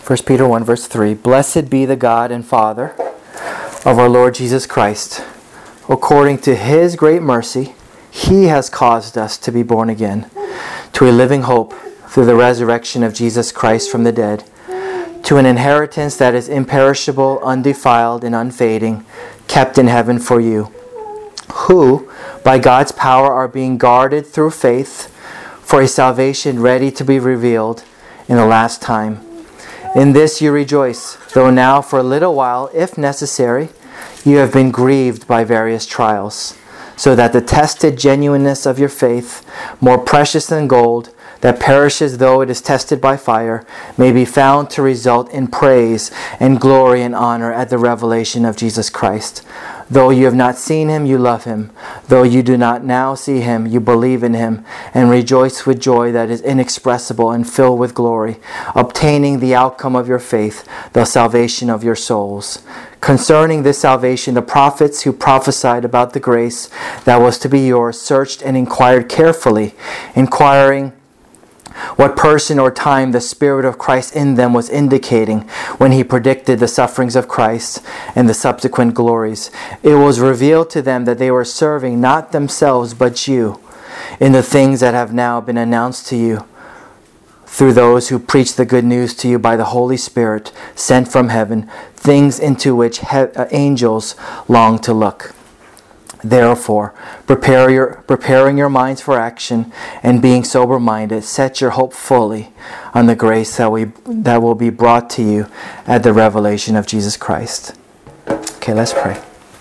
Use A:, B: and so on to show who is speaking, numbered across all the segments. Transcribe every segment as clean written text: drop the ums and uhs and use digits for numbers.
A: 1 Peter 1 verse 3. Blessed be the God and Father of our Lord Jesus Christ. According to His great mercy, He has caused us to be born again to a living hope through the resurrection of Jesus Christ from the dead, to an inheritance that is imperishable, undefiled, and unfading, kept in heaven for you, who, by God's power, are being guarded through faith for a salvation ready to be revealed in the last time. In this you rejoice, though now for a little while, if necessary, you have been grieved by various trials, so that the tested genuineness of your faith, more precious than gold, that perishes though it is tested by fire, may be found to result in praise and glory and honor at the revelation of Jesus Christ. Though you have not seen Him, you love Him. Though you do not now see Him, you believe in Him, and rejoice with joy that is inexpressible and filled with glory, obtaining the outcome of your faith, the salvation of your souls. Concerning this salvation, the prophets who prophesied about the grace that was to be yours searched and inquired carefully, inquiring what person or time the Spirit of Christ in them was indicating when He predicted the sufferings of Christ and the subsequent glories. It was revealed to them that they were serving not themselves but you in the things that have now been announced to you through those who preach the good news to you by the Holy Spirit sent from heaven, things into which angels long to look. Therefore, preparing your minds for action and being sober-minded, set your hope fully on the grace that will be brought to you at the revelation of Jesus Christ. Okay, let's pray.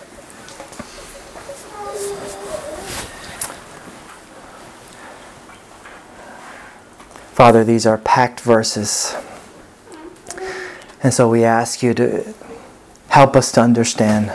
A: Father, these are packed verses. And so we ask you to help us to understand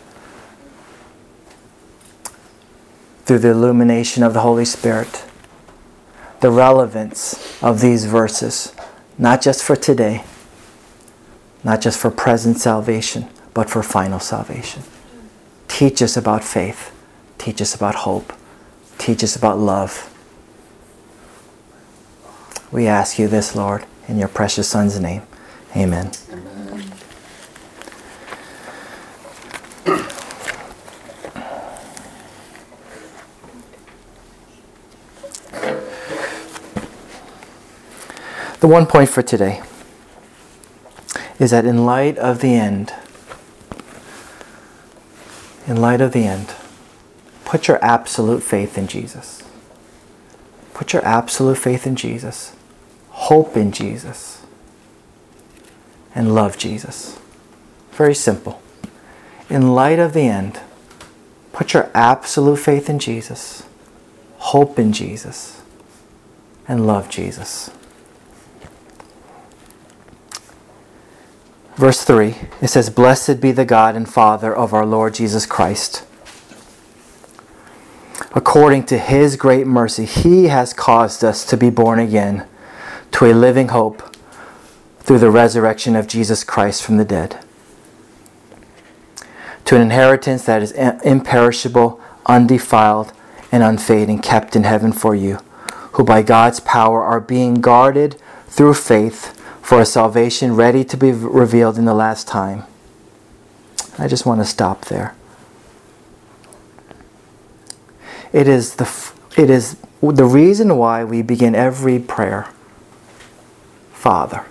A: through the illumination of the Holy Spirit the relevance of these verses, not just for today, not just for present salvation, but for final salvation. Teach us about faith. Teach us about hope. Teach us about love. We ask you this, Lord, in your precious Son's name. Amen. Amen. The one point for today is that in light of the end, put your absolute faith in Jesus. Put your absolute faith in Jesus. Hope in Jesus. And love Jesus. Very simple. In light of the end, put your absolute faith in Jesus. Hope in Jesus. And love Jesus. Verse 3, it says, Blessed be the God and Father of our Lord Jesus Christ. According to His great mercy, He has caused us to be born again to a living hope through the resurrection of Jesus Christ from the dead, to an inheritance that is imperishable, undefiled, and unfading, kept in heaven for you, who by God's power are being guarded through faith for a salvation ready to be revealed in the last time. I just want to stop there. It is the reason why we begin every prayer, Father.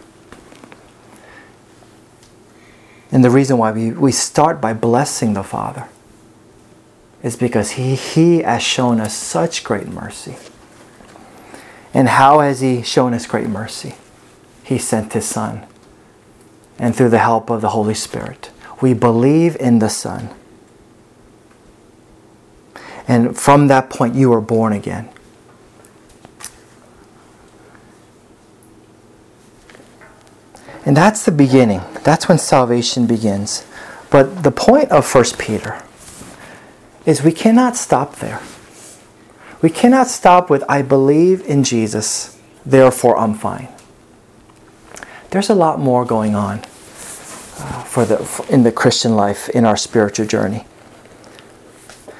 A: And the reason why we start by blessing the Father is because He has shown us such great mercy. And how has He shown us great mercy? He sent His Son. And through the help of the Holy Spirit, we believe in the Son. And from that point, you are born again. And that's the beginning. That's when salvation begins. But the point of 1 Peter is we cannot stop there. We cannot stop with, I believe in Jesus, therefore I'm fine. There's a lot more going on in the Christian life, in our spiritual journey.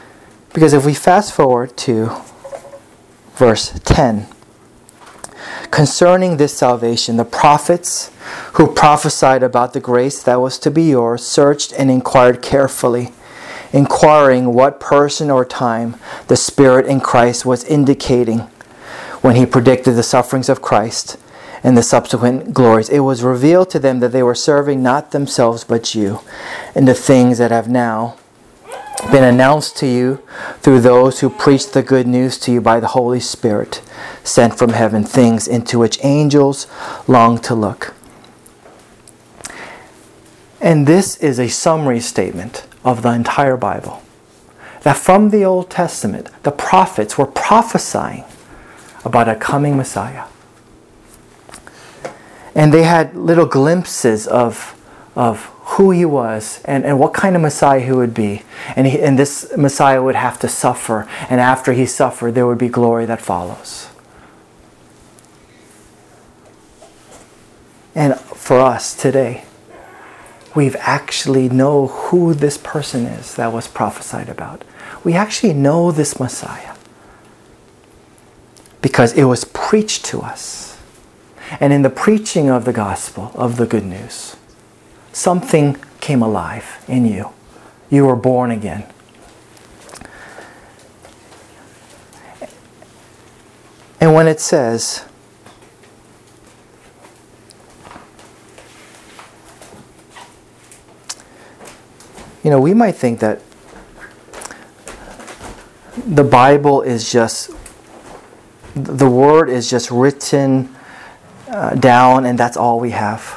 A: Because if we fast forward to verse 10, Concerning this salvation, the prophets who prophesied about the grace that was to be yours searched and inquired carefully, inquiring what person or time the Spirit in Christ was indicating when he predicted the sufferings of Christ and the subsequent glories. It was revealed to them that they were serving not themselves but you, and the things that have now been announced to you through those who preach the good news to you by the Holy Spirit sent from heaven, things into which angels long to look. And this is a summary statement of the entire Bible. That from the Old Testament, the prophets were prophesying about a coming Messiah. And they had little glimpses of who he was and what kind of Messiah he would be. And this Messiah would have to suffer. And after he suffered, there would be glory that follows. And for us today, we actually know who this person is that was prophesied about. We actually know this Messiah because it was preached to us. And in the preaching of the gospel, of the good news, something came alive in you. You were born again. And when it says, we might think that the Bible is just, the Word is just written down and that's all we have.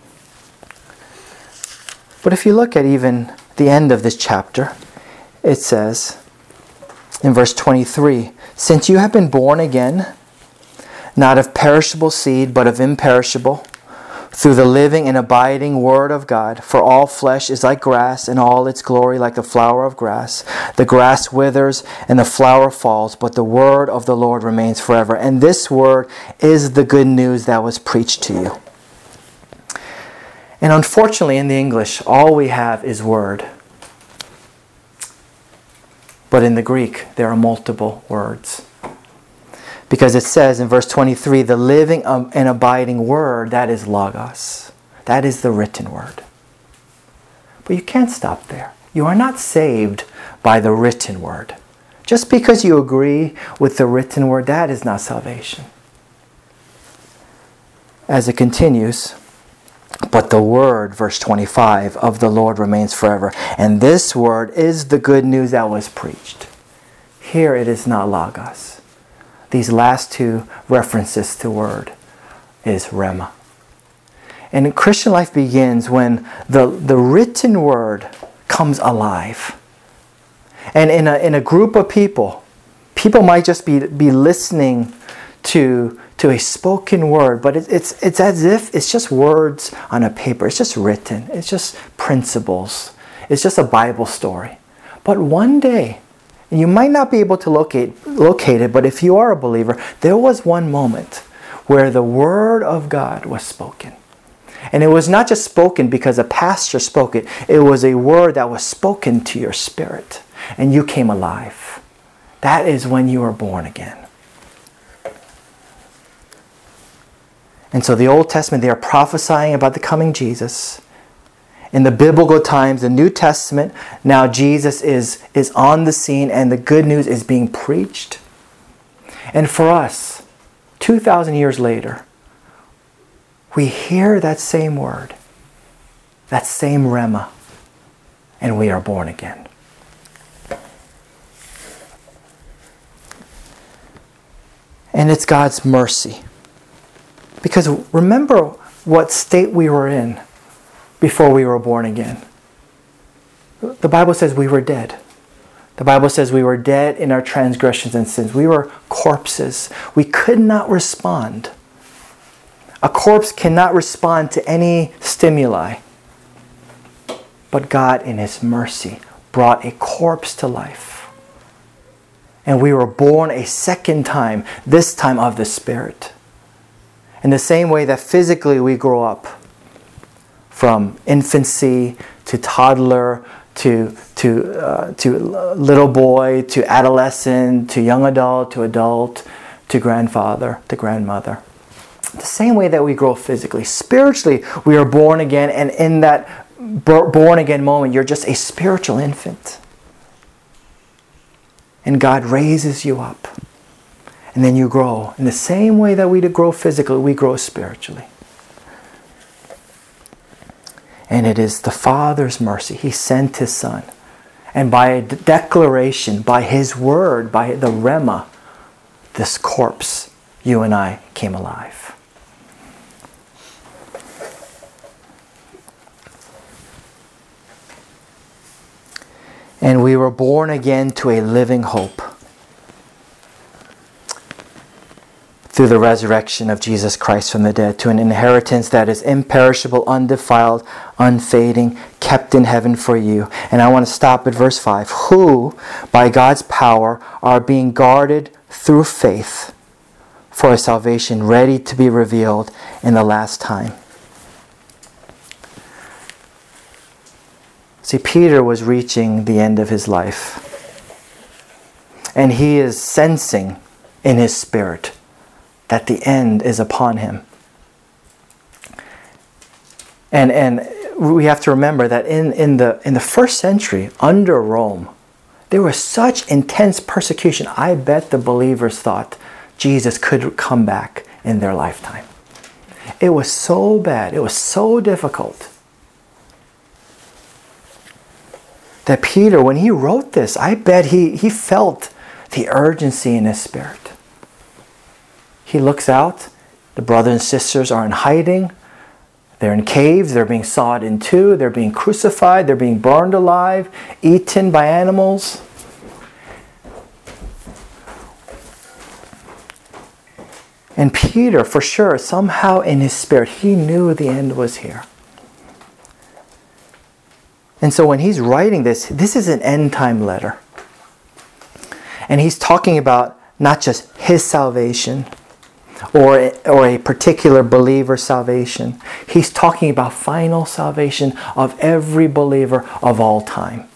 A: But if you look at even the end of this chapter, it says in verse 23, since you have been born again, not of perishable seed, but of imperishable, through the living and abiding Word of God. For all flesh is like grass, and all its glory like the flower of grass. The grass withers and the flower falls, but the word of the Lord remains forever. And this word is the good news that was preached to you. And unfortunately in the English, all we have is word. But in the Greek, there are multiple words. Because it says in verse 23, the living and abiding word, that is logos. That is the written word. But you can't stop there. You are not saved by the written word. Just because you agree with the written word, that is not salvation. As it continues, but the word, verse 25, of the Lord remains forever. And this word is the good news that was preached. Here it is not logos. These last two references to word is rhema. And Christian life begins when the written word comes alive. And in a group of people might just be listening to a spoken word, but it's as if it's just words on a paper. It's just written. It's just principles. It's just a Bible story. But one day, and you might not be able to locate it, but if you are a believer, there was one moment where the Word of God was spoken. And it was not just spoken because a pastor spoke it. It was a word that was spoken to your spirit. And you came alive. That is when you were born again. And so the Old Testament, they are prophesying about the coming Jesus. In the biblical times, the New Testament, now Jesus is on the scene and the good news is being preached. And for us, 2,000 years later, we hear that same word, that same rhema, and we are born again. And it's God's mercy. Because remember what state we were in before we were born again. The Bible says we were dead. The Bible says we were dead in our transgressions and sins. We were corpses. We could not respond. A corpse cannot respond to any stimuli. But God, in His mercy, brought a corpse to life. And we were born a second time, this time of the Spirit. In the same way that physically we grow up, from infancy to toddler to little boy to adolescent to young adult to adult to grandfather to grandmother. The same way that we grow physically. Spiritually, we are born again, and in that born again moment, you're just a spiritual infant. And God raises you up. And then you grow. In the same way that we grow physically, we grow spiritually. And it is the Father's mercy. He sent His Son. And by a declaration, by His word, by the Rhema, this corpse, you and I, came alive. And we were born again to a living hope through the resurrection of Jesus Christ from the dead, to an inheritance that is imperishable, undefiled, unfading, kept in heaven for you. And I want to stop at verse 5. Who, by God's power, are being guarded through faith for a salvation ready to be revealed in the last time. See, Peter was reaching the end of his life. And he is sensing in his spirit that the end is upon him. And we have to remember that in the first century, under Rome, there was such intense persecution. I bet the believers thought Jesus could come back in their lifetime. It was so bad. It was so difficult. That Peter, when he wrote this, I bet he felt the urgency in his spirit. He looks out. The brothers and sisters are in hiding. They're in caves. They're being sawed in two. They're being crucified. They're being burned alive, eaten by animals. And Peter, for sure, somehow in his spirit, he knew the end was here. And so when he's writing this is an end time letter. And he's talking about not just his salvation or a particular believer's salvation. He's talking about final salvation of every believer of all time.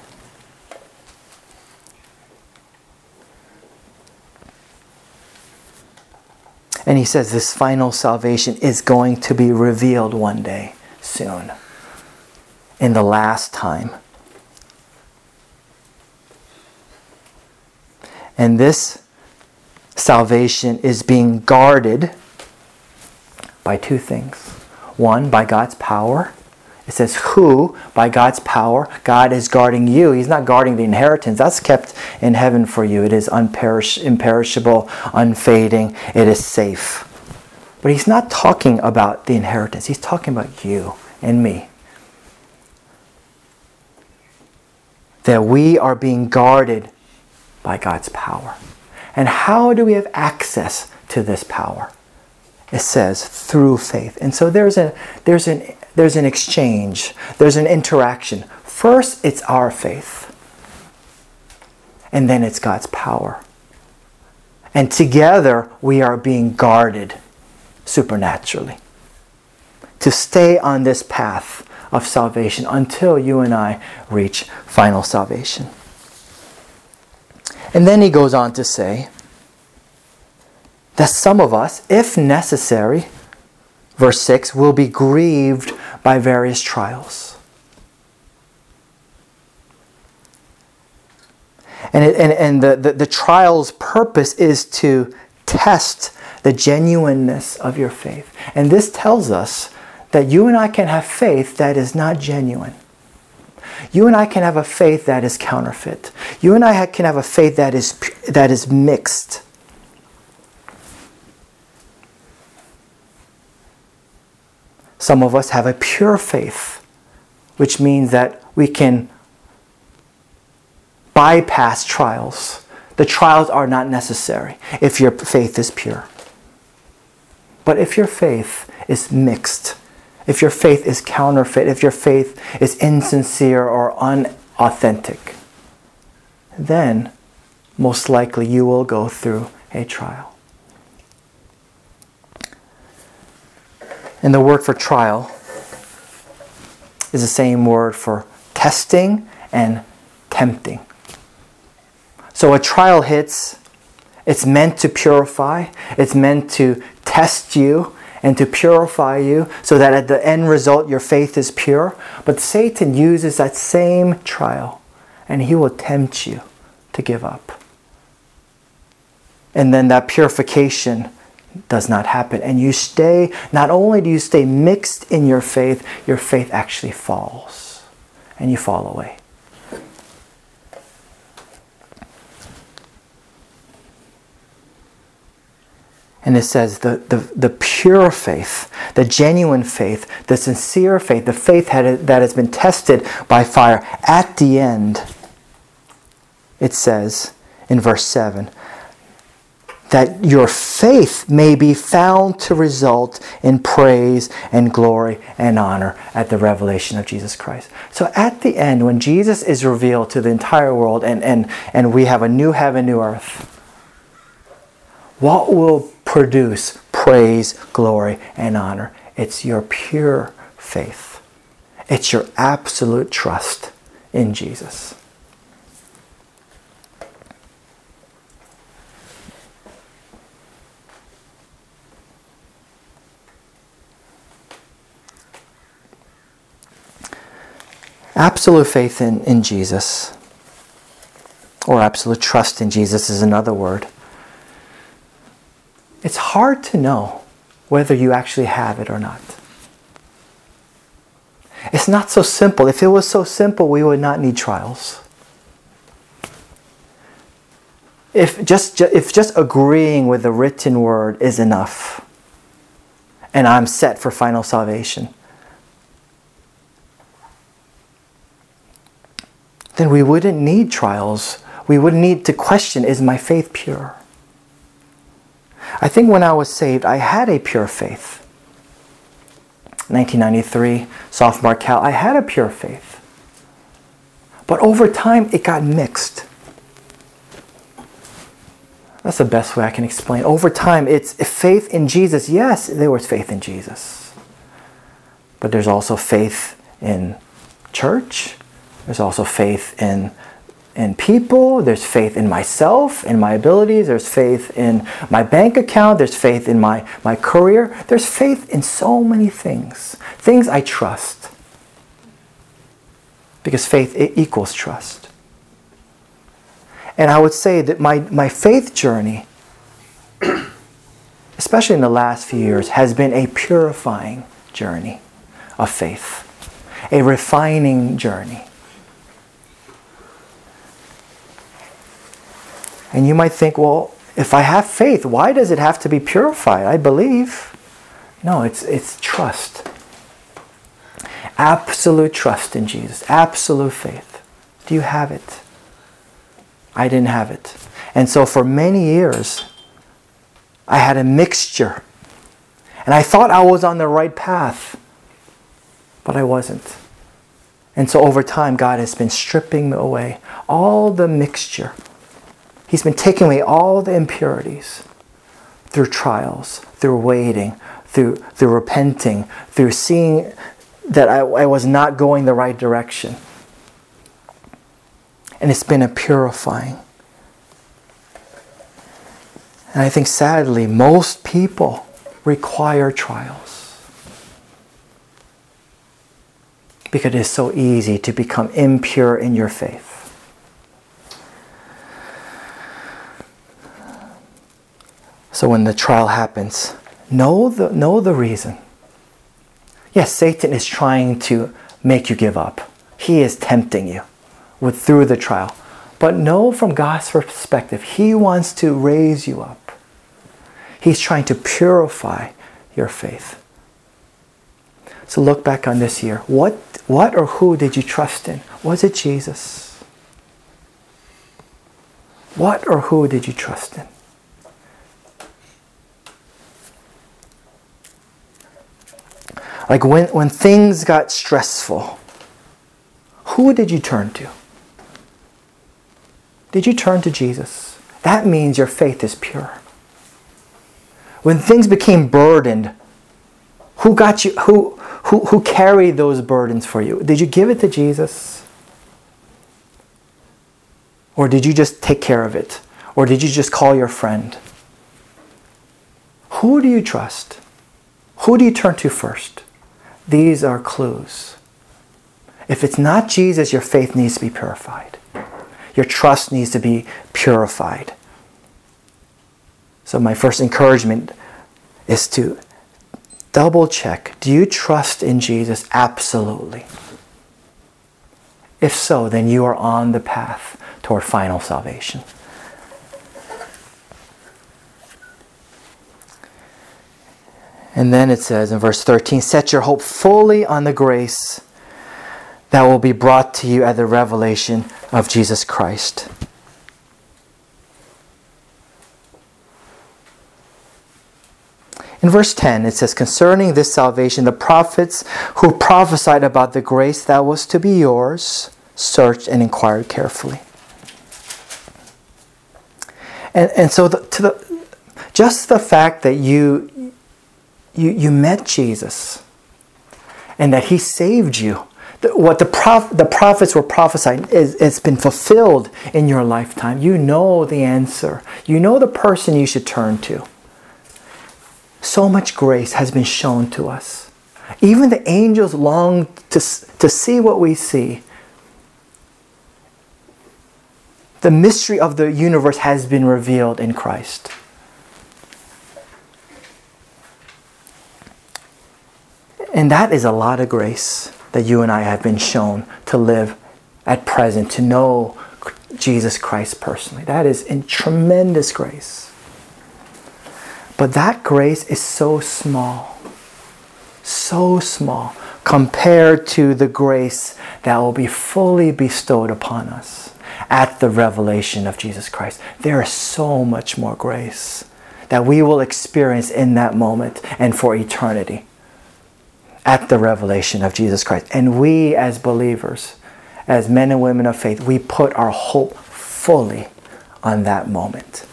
A: And he says this final salvation is going to be revealed one day, soon. In the last time. And this salvation is being guarded by two things. One, by God's power. It says, who, by God's power, God is guarding you. He's not guarding the inheritance. That's kept in heaven for you. It is imperishable, unfading. It is safe. But He's not talking about the inheritance. He's talking about you and me. That we are being guarded by God's power. And how do we have access to this power? It says through faith. And so there's an exchange. There's an interaction. First, it's our faith. And then it's God's power. And together we are being guarded supernaturally to stay on this path of salvation until you and I reach final salvation. And then he goes on to say that some of us, if necessary, verse 6, will be grieved by various trials. And the trial's purpose is to test the genuineness of your faith. And this tells us that you and I can have faith that is not genuine. You and I can have a faith that is counterfeit. You and I can have a faith that is mixed. Some of us have a pure faith, which means that we can bypass trials. The trials are not necessary if your faith is pure. But if your faith is mixed, if your faith is counterfeit, if your faith is insincere or unauthentic, then most likely you will go through a trial. And the word for trial is the same word for testing and tempting. So a trial hits, it's meant to purify, it's meant to test you and to purify you so that at the end result your faith is pure. But Satan uses that same trial and he will tempt you to give up. And then that purification does not happen. And you stay, not only do you stay mixed in your faith actually falls. And you fall away. And it says the pure faith, the genuine faith, the sincere faith, the faith that has been tested by fire, at the end, it says in verse 7, that your faith may be found to result in praise and glory and honor at the revelation of Jesus Christ. So at the end, when Jesus is revealed to the entire world and we have a new heaven, new earth, what will produce praise, glory, and honor? It's your pure faith. It's your absolute trust in Jesus. Absolute faith in Jesus, or absolute trust in Jesus is another word. It's hard to know whether you actually have it or not. It's not so simple. If it was so simple, we would not need trials. If just agreeing with the written word is enough, and I'm set for final salvation, then we wouldn't need trials. We wouldn't need to question, is my faith pure? I think when I was saved, I had a pure faith. 1993, sophomore Cal, I had a pure faith. But over time, it got mixed. That's the best way I can explain. Over time, it's faith in Jesus. Yes, there was faith in Jesus. But there's also faith in church. There's also faith in people. There's faith in myself, in my abilities. There's faith in my bank account. There's faith in my career. There's faith in so many things. Things I trust. Because faith equals trust. And I would say that my faith journey, especially in the last few years, has been a purifying journey of faith. A refining journey. And you might think, well, if I have faith, why does it have to be purified? I believe. No, it's trust. Absolute trust in Jesus. Absolute faith. Do you have it? I didn't have it. And so for many years, I had a mixture. And I thought I was on the right path. But I wasn't. And so over time, God has been stripping away all the mixture. He's been taking away all the impurities through trials, through waiting, through repenting, through seeing that I was not going the right direction. And it's been a purifying. And I think sadly, most people require trials. Because it is so easy to become impure in your faith. So when the trial happens, know the reason. Yes, Satan is trying to make you give up. He is tempting you through the trial. But know from God's perspective, He wants to raise you up. He's trying to purify your faith. So look back on this year. What or who did you trust in? Was it Jesus? What or who did you trust in? Like when things got stressful, who did you turn to? Did you turn to Jesus? That means your faith is pure. When things became burdened, who got you? Who carried those burdens for you? Did you give it to Jesus? Or did you just take care of it? Or did you just call your friend? Who do you trust? Who do you turn to first? These are clues. If it's not Jesus, your faith needs to be purified. Your trust needs to be purified. So my first encouragement is to double check. Do you trust in Jesus? Absolutely. If so, then you are on the path toward final salvation. And then it says in verse 13, set your hope fully on the grace that will be brought to you at the revelation of Jesus Christ. In verse 10, it says, concerning this salvation, the prophets who prophesied about the grace that was to be yours searched and inquired carefully. And so just the fact that you met Jesus and that He saved you, what the prophets were prophesying it's been fulfilled in your lifetime. You know the answer. You know the person you should turn to. So much grace has been shown to us. Even the angels long to see what we see. The mystery of the universe has been revealed in Christ. And that is a lot of grace that you and I have been shown to live at present, to know Jesus Christ personally. That is in tremendous grace. But that grace is so small compared to the grace that will be fully bestowed upon us at the revelation of Jesus Christ. There is so much more grace that we will experience in that moment and for eternity at the revelation of Jesus Christ. And we as believers, as men and women of faith, we put our hope fully on that moment.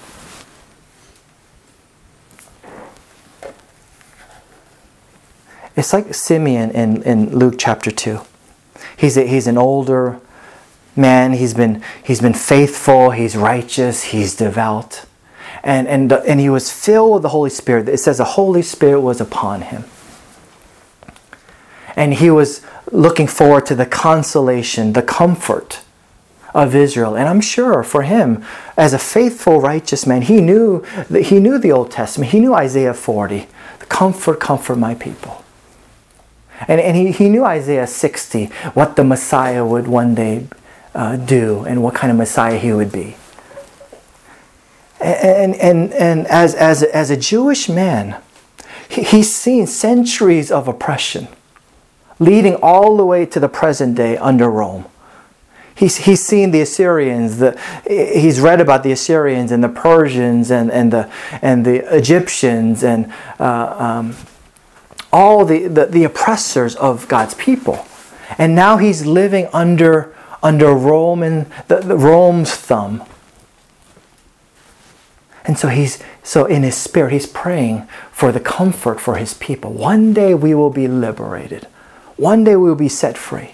A: It's like Simeon in Luke chapter 2. He's an older man. He's been faithful. He's righteous. He's devout, and he was filled with the Holy Spirit. It says the Holy Spirit was upon him, and he was looking forward to the consolation, the comfort of Israel. And I'm sure for him, as a faithful, righteous man, he knew the Old Testament. He knew Isaiah 40. Comfort my people. And he knew Isaiah 60, what the Messiah would one day do and what kind of Messiah he would be. And as a Jewish man, he's seen centuries of oppression leading all the way to the present day under Rome. He's seen the Assyrians. He's read about the Assyrians and the Persians and the Egyptians and all the oppressors of God's people. And now he's living under Rome's thumb. And so in his spirit, he's praying for the comfort for his people. One day we will be liberated. One day we will be set free.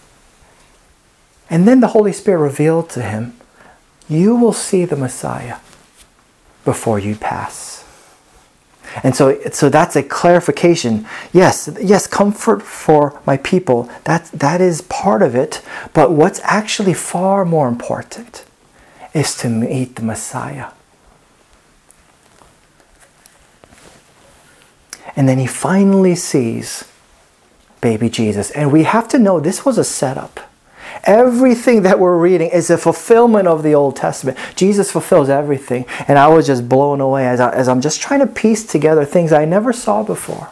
A: And then the Holy Spirit revealed to him, you will see the Messiah before you pass. And so that's a clarification. Yes, comfort for my people, that is part of it. But what's actually far more important is to meet the Messiah. And then he finally sees baby Jesus. And we have to know this was a setup. Everything that we're reading is a fulfillment of the Old Testament. Jesus fulfills everything. And I was just blown away as I'm just trying to piece together things I never saw before.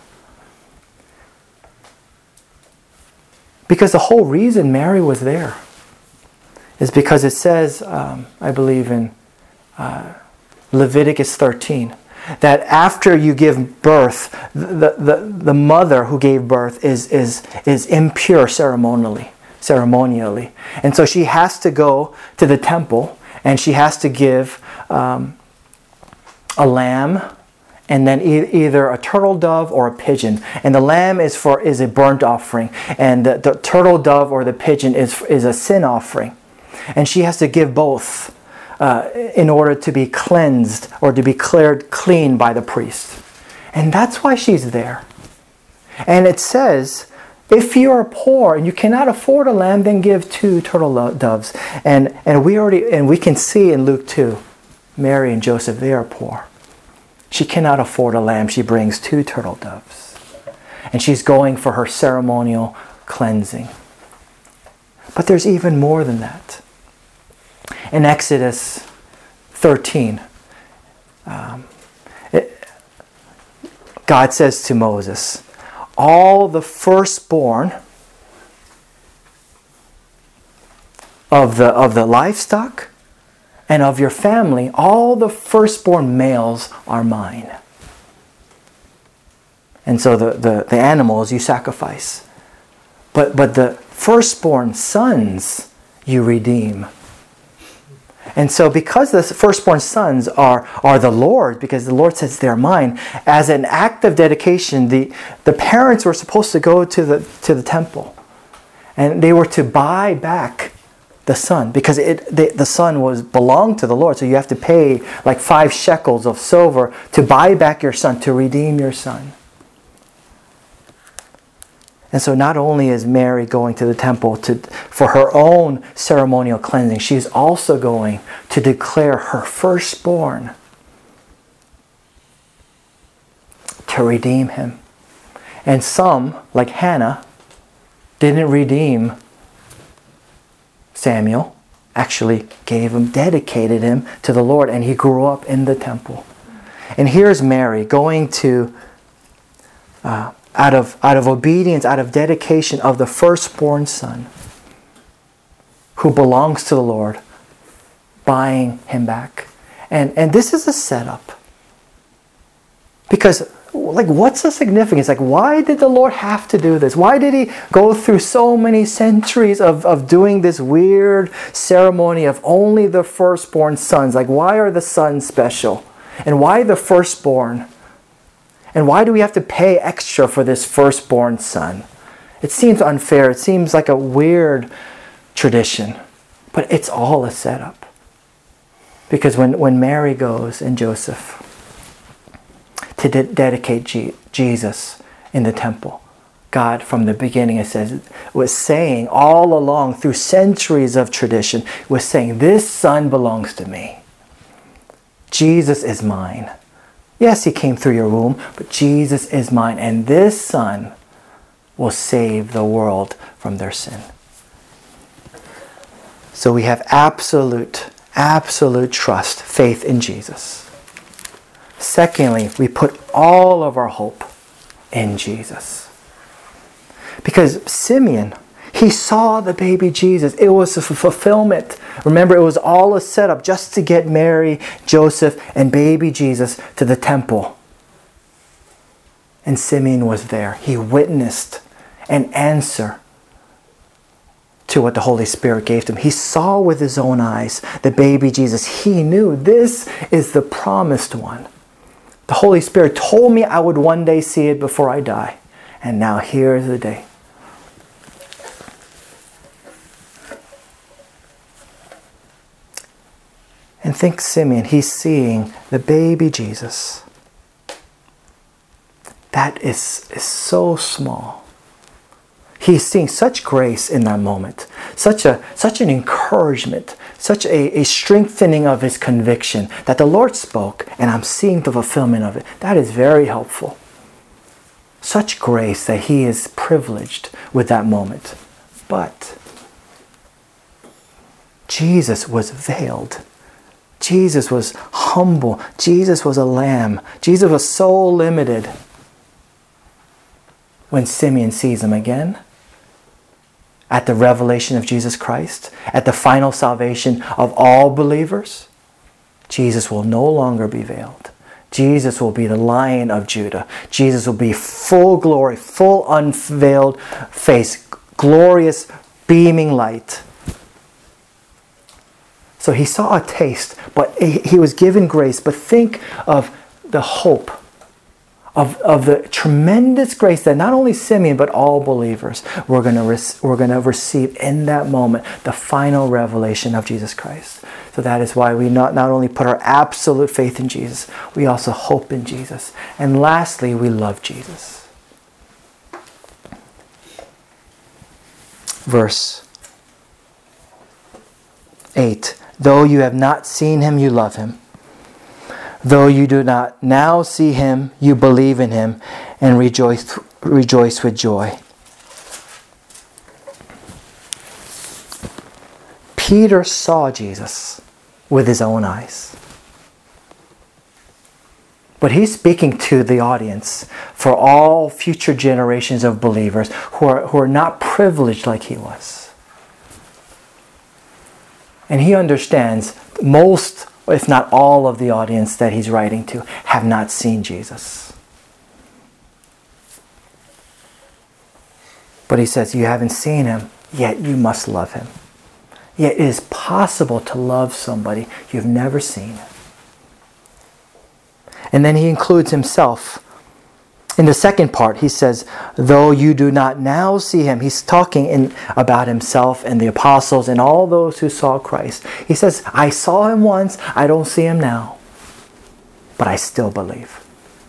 A: Because the whole reason Mary was there is because it says, I believe in Leviticus 13, that after you give birth, the mother who gave birth is impure ceremonially. And so she has to go to the temple and she has to give a lamb and then either a turtle dove or a pigeon. And the lamb is a burnt offering, and the turtle dove or the pigeon is a sin offering. And she has to give both in order to be cleansed or to be declared clean by the priest. And that's why she's there. And it says, if you are poor and you cannot afford a lamb, then give 2 turtle doves. And we can see in Luke 2, Mary and Joseph, they are poor. She cannot afford a lamb. She brings 2 turtle doves. And she's going for her ceremonial cleansing. But there's even more than that. In Exodus 13, God says to Moses, all the firstborn of the livestock and of your family, all the firstborn males are mine. And so the animals you sacrifice. But the firstborn sons you redeem. And so because the firstborn sons are the Lord, because the Lord says they're mine, as an act of dedication, the parents were supposed to go to the temple. And they were to buy back the son, because the son belonged to the Lord. So you have to pay like 5 shekels of silver to buy back your son, to redeem your son. And so not only is Mary going to the temple for her own ceremonial cleansing, she's also going to declare her firstborn to redeem him. And some, like Hannah, didn't redeem Samuel, actually dedicated him to the Lord, and he grew up in the temple. And here's Mary going to out of obedience, out of dedication of the firstborn son who belongs to the Lord, buying him back. And this is a setup. Because, what's the significance? Why did the Lord have to do this? Why did he go through so many centuries of doing this weird ceremony of only the firstborn sons? Why are the sons special? And why the firstborn? And why do we have to pay extra for this firstborn son? It seems unfair. It seems like a weird tradition. But it's all a setup. Because when Mary goes and Joseph to dedicate Jesus in the temple, God, from the beginning, it says, was saying all along through centuries of tradition, was saying, this son belongs to me. Jesus is mine. Yes, he came through your womb, but Jesus is mine. And this son will save the world from their sin. So we have absolute trust, faith in Jesus. Secondly, we put all of our hope in Jesus. Because Simeon, he saw the baby Jesus. It was a fulfillment. Remember, it was all a setup just to get Mary, Joseph, and baby Jesus to the temple. And Simeon was there. He witnessed an answer to what the Holy Spirit gave to him. He saw with his own eyes the baby Jesus. He knew this is the promised one. The Holy Spirit told me I would one day see it before I die. And now here is the day. And think Simeon, he's seeing the baby Jesus. That is so small. He's seeing such grace in that moment, such an encouragement, such a strengthening of his conviction that the Lord spoke and I'm seeing the fulfillment of it. That is very helpful. Such grace that he is privileged with that moment. But Jesus was veiled. Jesus was humble. Jesus was a lamb. Jesus was so limited. When Simeon sees him again, at the revelation of Jesus Christ, at the final salvation of all believers, Jesus will no longer be veiled. Jesus will be the Lion of Judah. Jesus will be full glory, full unveiled face, glorious, beaming light. So he saw a taste, but he was given grace. But think of the hope of the tremendous grace that not only Simeon but all believers we're going to receive in that moment, the final revelation of Jesus Christ. So that is why we not only put our absolute faith in Jesus, we also hope in Jesus. And lastly, we love Jesus. Verse 8. Though you have not seen him, you love him. Though you do not now see him, you believe in him and rejoice with joy. Peter saw Jesus with his own eyes. But he's speaking to the audience for all future generations of believers who are not privileged like he was. And he understands most, if not all, of the audience that he's writing to have not seen Jesus. But he says, you haven't seen him, yet you must love him. Yet it is possible to love somebody you've never seen. And then he includes himself. In the second part, he says, though you do not now see him. He's talking about himself and the apostles and all those who saw Christ. He says, I saw him once, I don't see him now, but I still believe.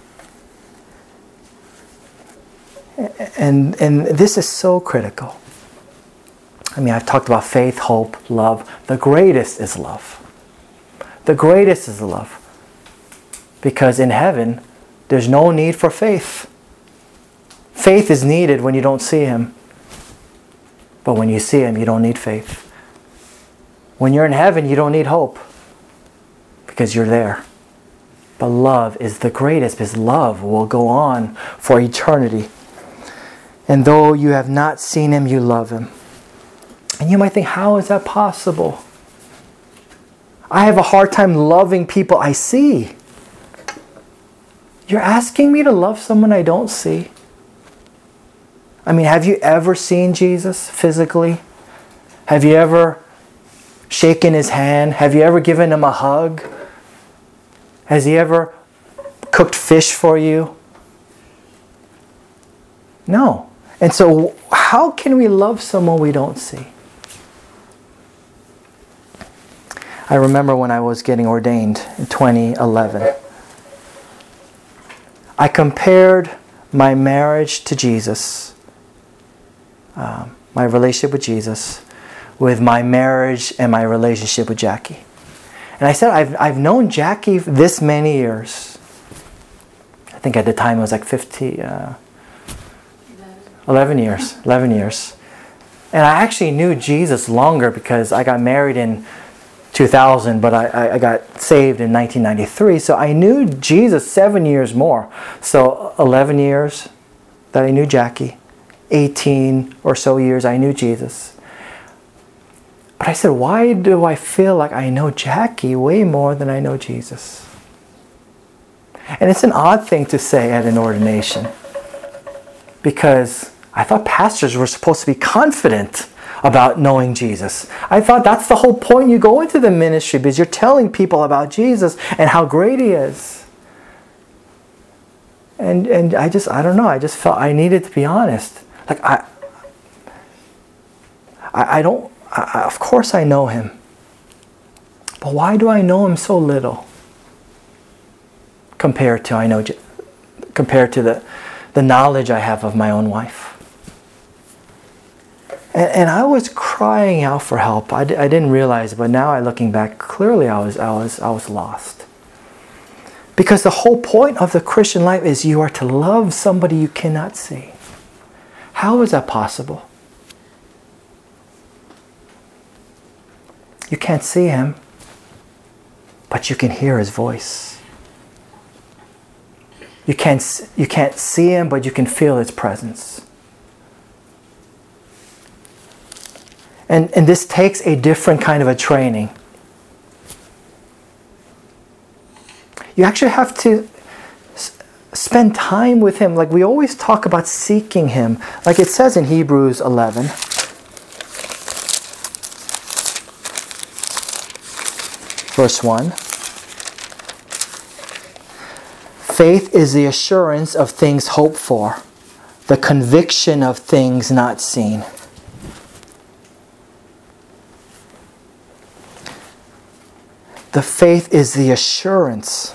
A: And this is so critical. I mean, I've talked about faith, hope, love. The greatest is love. The greatest is love. Because in heaven, there's no need for faith. Faith is needed when you don't see him. But when you see him, you don't need faith. When you're in heaven, you don't need hope. Because you're there. But love is the greatest, because love will go on for eternity. And though you have not seen him, you love him. And you might think, how is that possible? I have a hard time loving people I see. You're asking me to love someone I don't see? I mean, have you ever seen Jesus physically? Have you ever shaken his hand? Have you ever given him a hug? Has he ever cooked fish for you? No. And so how can we love someone we don't see? I remember when I was getting ordained in 2011. I compared my marriage to Jesus, my relationship with Jesus, with my marriage and my relationship with Jackie. And I said, I've known Jackie this many years. I think at the time it was like 11 years. And I actually knew Jesus longer because I got married in 2000, but I got saved in 1993. So I knew Jesus 7 years more. So 11 years that I knew Jackie. 18 or so years I knew Jesus. But I said, why do I feel like I know Jackie way more than I know Jesus? And it's an odd thing to say at an ordination. Because I thought pastors were supposed to be confident about knowing Jesus. I thought that's the whole point you go into the ministry, because you're telling people about Jesus and how great he is. And I don't know, I just felt I needed to be honest. Like of course I know him. But why do I know him so little? Compared to the knowledge I have of my own wife. And I was crying out for help. I didn't realize it, but now looking back, clearly I was lost. Because the whole point of the Christian life is you are to love somebody you cannot see. How is that possible? You can't see him, but you can hear his voice. You can't see him, but you can feel his presence. And this takes a different kind of a training. You actually have to spend time with him. Like we always talk about seeking him. Like it says in Hebrews 11. Verse 1. Faith is the assurance of things hoped for, the conviction of things not seen. The faith is the assurance.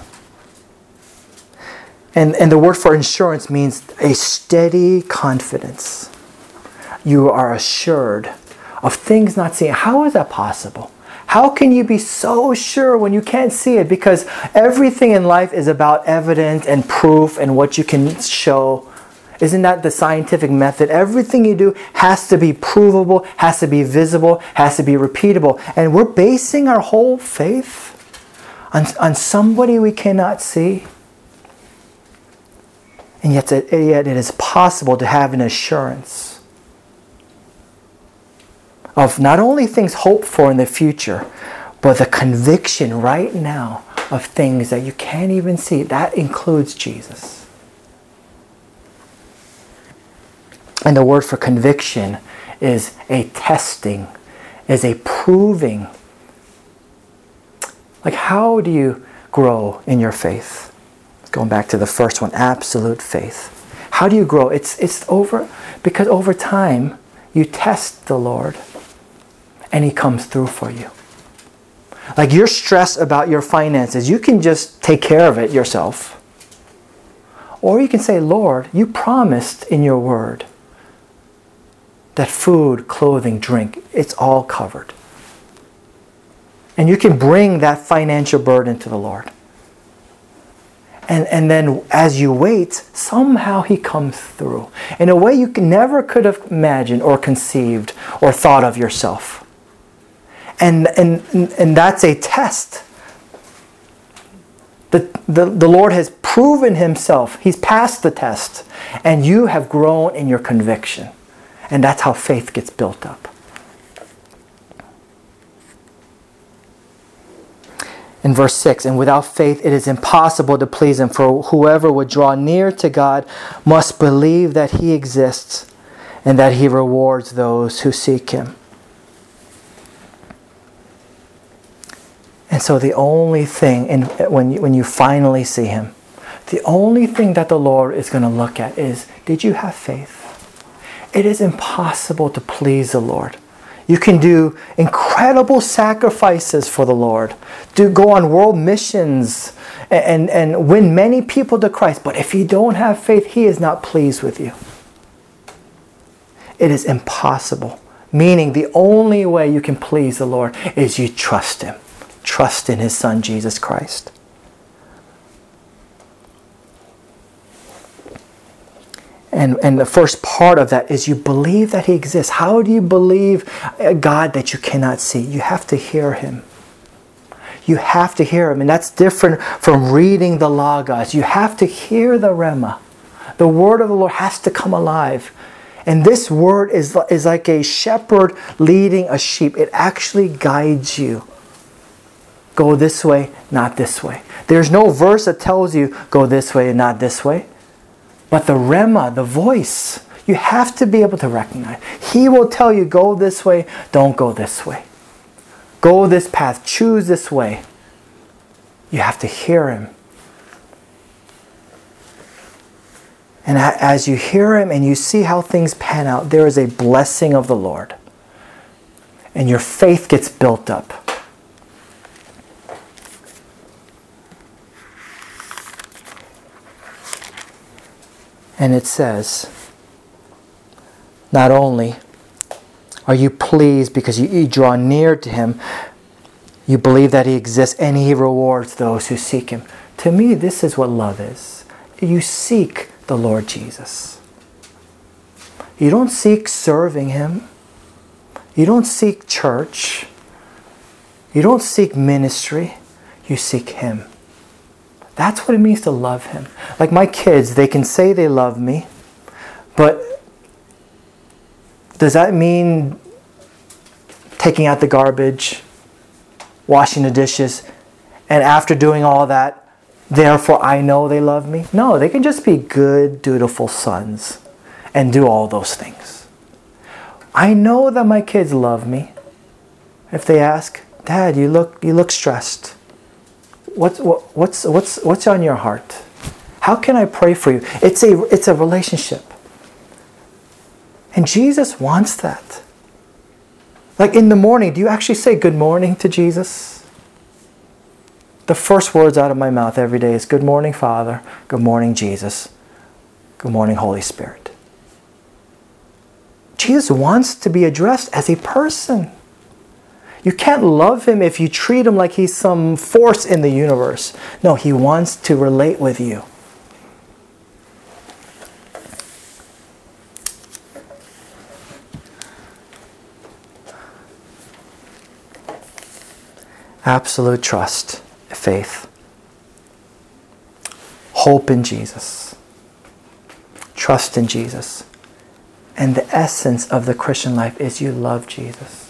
A: And the word for assurance means a steady confidence. You are assured of things not seen. How is that possible? How can you be so sure when you can't see it? Because everything in life is about evidence and proof and what you can show. Isn't that the scientific method? Everything you do has to be provable, has to be visible, has to be repeatable. And we're basing our whole faith on somebody we cannot see. And yet it is possible to have an assurance of not only things hoped for in the future, but the conviction right now of things that you can't even see. That includes Jesus. And the word for conviction is a testing, is a proving. Like, how do you grow in your faith? Going back to the first one, absolute faith. How do you grow? It's over because over time you test the Lord and He comes through for you. Like, you're stressed about your finances. You can just take care of it yourself. Or you can say, Lord, you promised in your word that food, clothing, drink, it's all covered. And you can bring that financial burden to the Lord. And then as you wait, somehow He comes through in a way you never could have imagined or conceived or thought of yourself. And that's a test. The Lord has proven Himself. He's passed the test. And you have grown in your conviction. And that's how faith gets built up. In verse 6, and without faith it is impossible to please Him, for whoever would draw near to God must believe that He exists and that He rewards those who seek Him. And so the only thing, when you finally see Him, the only thing that the Lord is going to look at is, did you have faith? It is impossible to please the Lord. You can do incredible sacrifices for the Lord. Go on world missions and win many people to Christ. But if you don't have faith, He is not pleased with you. It is impossible. Meaning the only way you can please the Lord is you trust Him. Trust in His Son, Jesus Christ. And the first part of that is you believe that He exists. How do you believe a God that you cannot see? You have to hear Him. You have to hear Him. And that's different from reading the Logos. You have to hear the Rhema. The word of the Lord has to come alive. And this word is like a shepherd leading a sheep. It actually guides you. Go this way, not this way. There's no verse that tells you go this way and not this way. But the Rhema, the voice, you have to be able to recognize. He will tell you, go this way, don't go this way. Go this path, choose this way. You have to hear Him. And as you hear Him and you see how things pan out, there is a blessing of the Lord. And your faith gets built up. And it says, not only are you pleased because you draw near to Him, you believe that He exists and He rewards those who seek Him. To me, this is what love is. You seek the Lord Jesus. You don't seek serving Him. You don't seek church. You don't seek ministry. You seek Him. That's what it means to love Him. Like my kids, they can say they love me, but does that mean taking out the garbage, washing the dishes, and after doing all that, therefore I know they love me? No, they can just be good, dutiful sons and do all those things. I know that my kids love me. If they ask, Dad, you look stressed. What's on your heart? How can I pray for you? It's a relationship. And Jesus wants that. Like in the morning, do you actually say good morning to Jesus? The first words out of my mouth every day is good morning, Father. Good morning, Jesus. Good morning, Holy Spirit. Jesus wants to be addressed as a person. You can't love him if you treat him like he's some force in the universe. No, he wants to relate with you. Absolute trust, faith, hope in Jesus, trust in Jesus. And the essence of the Christian life is you love Jesus.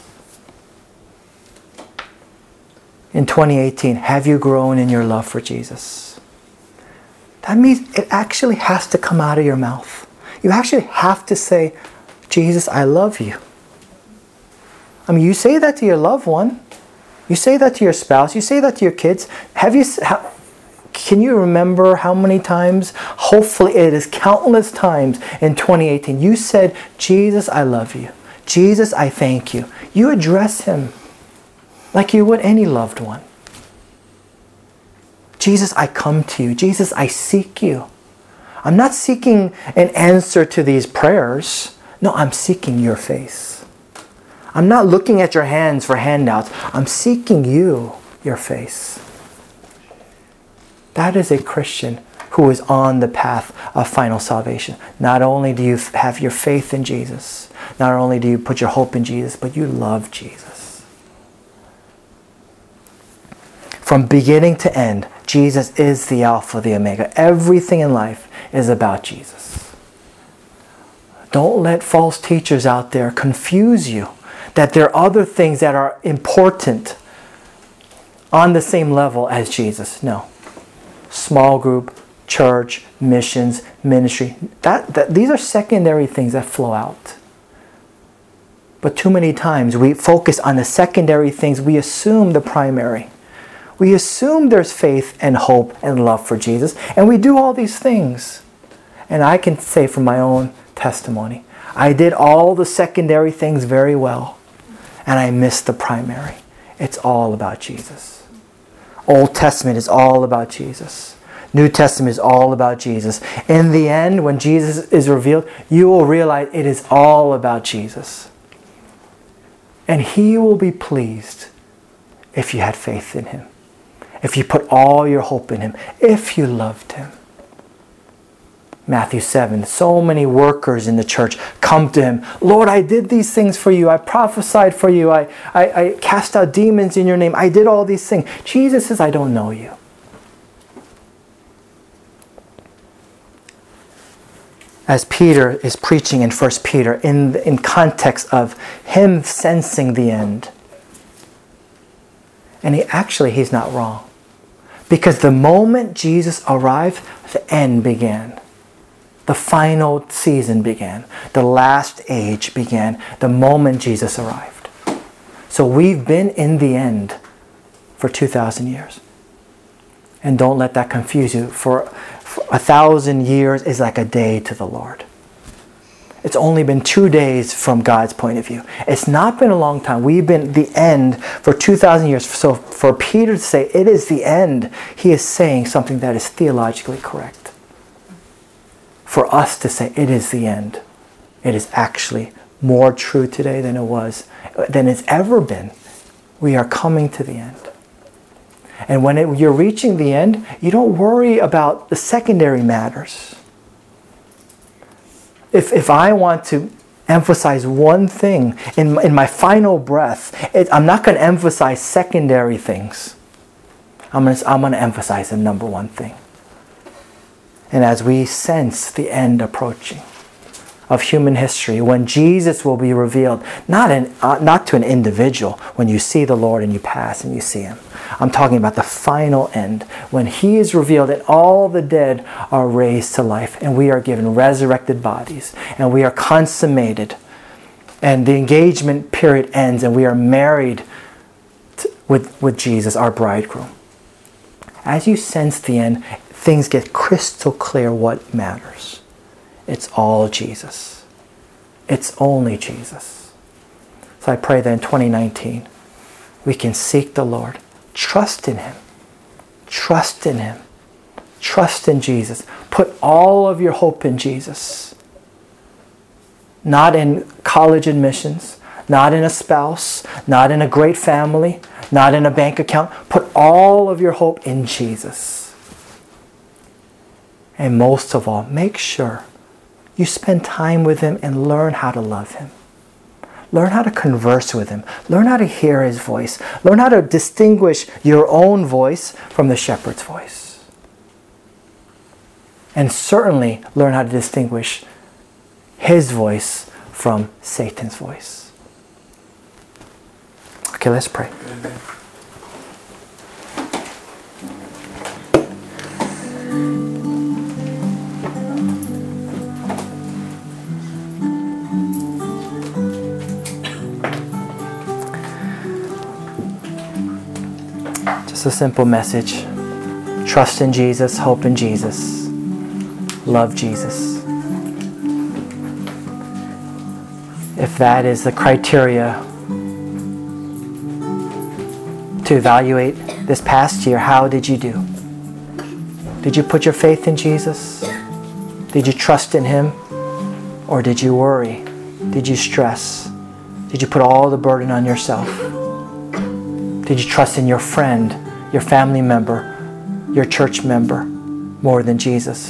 A: In 2018, have you grown in your love for Jesus? That means it actually has to come out of your mouth. You actually have to say, Jesus, I love you. I mean, you say that to your loved one. You say that to your spouse. You say that to your kids. Can you remember how many times? Hopefully it is countless times in 2018. You said, Jesus, I love you. Jesus, I thank you. You address him like you would any loved one. Jesus, I come to you. Jesus, I seek you. I'm not seeking an answer to these prayers. No, I'm seeking your face. I'm not looking at your hands for handouts. I'm seeking you, your face. That is a Christian who is on the path of final salvation. Not only do you have your faith in Jesus, not only do you put your hope in Jesus, but you love Jesus. From beginning to end, Jesus is the Alpha, the Omega. Everything in life is about Jesus. Don't let false teachers out there confuse you that there are other things that are important on the same level as Jesus. No. Small group, church, missions, ministry. These are secondary things that flow out. But too many times we focus on the secondary things. We assume the primary. We assume there's faith and hope and love for Jesus. And we do all these things. And I can say from my own testimony, I did all the secondary things very well. And I missed the primary. It's all about Jesus. Old Testament is all about Jesus. New Testament is all about Jesus. In the end, when Jesus is revealed, you will realize it is all about Jesus. And he will be pleased if you had faith in him. If you put all your hope in him. If you loved him. Matthew 7, so many workers in the church come to him. Lord, I did these things for you. I prophesied for you. I cast out demons in your name. I did all these things. Jesus says, I don't know you. As Peter is preaching in 1 Peter, in context of him sensing the end. And he's not wrong. Because the moment Jesus arrived, the end began. The final season began. The last age began the moment Jesus arrived. So we've been in the end for 2,000 years. And don't let that confuse you. For 1,000 years is like a day to the Lord. It's only been 2 days from God's point of view. It's not been a long time. We've been the end for 2,000 years. So for Peter to say it is the end, he is saying something that is theologically correct. For us to say it is the end, it is actually more true today than it's ever been. We are coming to the end. And when you're reaching the end, you don't worry about the secondary matters. If I want to emphasize one thing in my final breath, I'm not going to emphasize secondary things. I'm going to emphasize the number one thing. And as we sense the end approaching of human history, when Jesus will be revealed, not to an individual, when you see the Lord and you pass and you see him. I'm talking about the final end, when he is revealed and all the dead are raised to life and we are given resurrected bodies and we are consummated and the engagement period ends and we are married with Jesus, our bridegroom. As you sense the end, things get crystal clear what matters. It's all Jesus. It's only Jesus. So I pray that in 2019, we can seek the Lord. Trust in Him. Trust in Him. Trust in Jesus. Put all of your hope in Jesus. Not in college admissions, not in a spouse, not in a great family, not in a bank account. Put all of your hope in Jesus. And most of all, make sure you spend time with Him and learn how to love Him. Learn how to converse with Him. Learn how to hear His voice. Learn how to distinguish your own voice from the shepherd's voice. And certainly learn how to distinguish His voice from Satan's voice. Okay, let's pray. Just a simple message. Trust in Jesus, hope in Jesus, love Jesus. If that is the criteria to evaluate this past year, how did you do? Did you put your faith in Jesus? Did you trust in Him? Or did you worry? Did you stress? Did you put all the burden on yourself? Did you trust in your friend, your family member, your church member more than Jesus?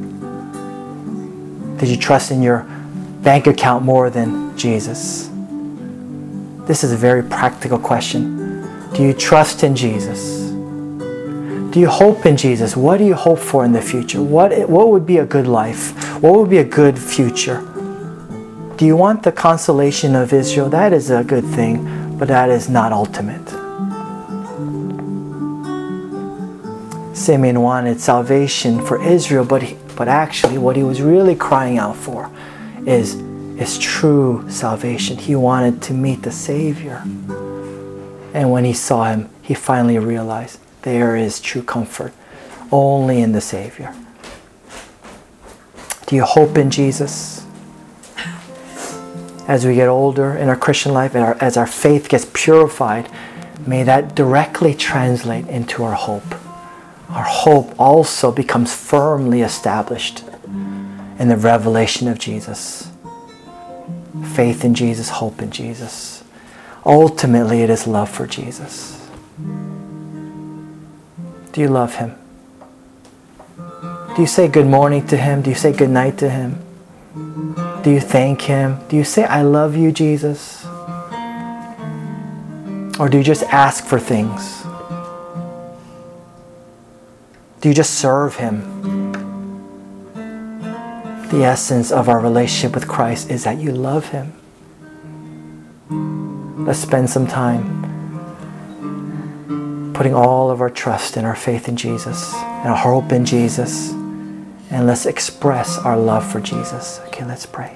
A: Did you trust in your bank account more than Jesus? This is a very practical question. Do you trust in Jesus? Do you hope in Jesus? What do you hope for in the future? What would be a good life? What would be a good future? Do you want the consolation of Israel? That is a good thing, but that is not ultimate. Simeon wanted salvation for Israel, but actually what he was really crying out for is true salvation. He wanted to meet the Savior. And when he saw Him, he finally realized there is true comfort only in the Savior. Do you hope in Jesus? As we get older in our Christian life, and as our faith gets purified, may that directly translate into our hope. Our hope also becomes firmly established in the revelation of Jesus. Faith in Jesus, hope in Jesus. Ultimately, it is love for Jesus. Do you love Him? Do you say good morning to Him? Do you say good night to Him? Do you thank Him? Do you say, I love you, Jesus? Or do you just ask for things? Do you just serve Him? The essence of our relationship with Christ is that you love Him. Let's spend some time putting all of our trust and our faith in Jesus and our hope in Jesus. And let's express our love for Jesus. Okay, let's pray.